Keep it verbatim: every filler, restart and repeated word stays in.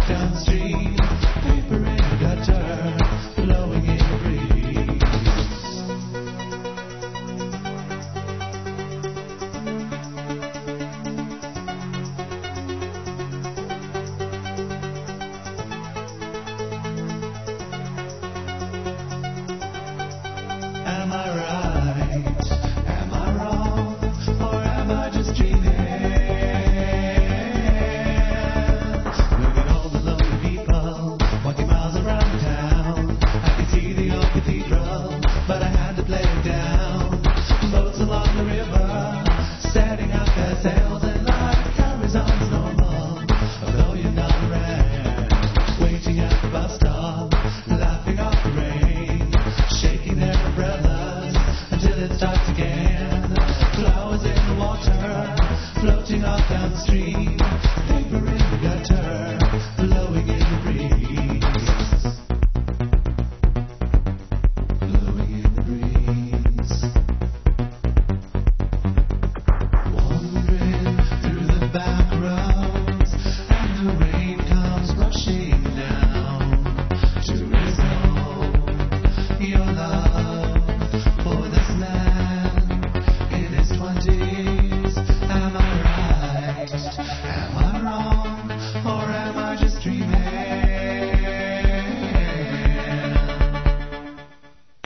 downstream, paper in the gutter, blowing in the breeze. Am I right? Am I wrong? Or am I just dreaming? Look at all the lonely people walking miles around town. I can see the old cathedral, but I had to play it down. Boats along the river, setting out their sails, and life carries on as normal. Although you're not around, waiting at the bus stop, laughing off the rain, shaking their umbrellas until it starts again. Flowers in the water, floating off downstream, paper in the gutter, blowing in the breeze. Blowing in the breeze. Wandering through the back roads, and the rain comes rushing down to resolve your love.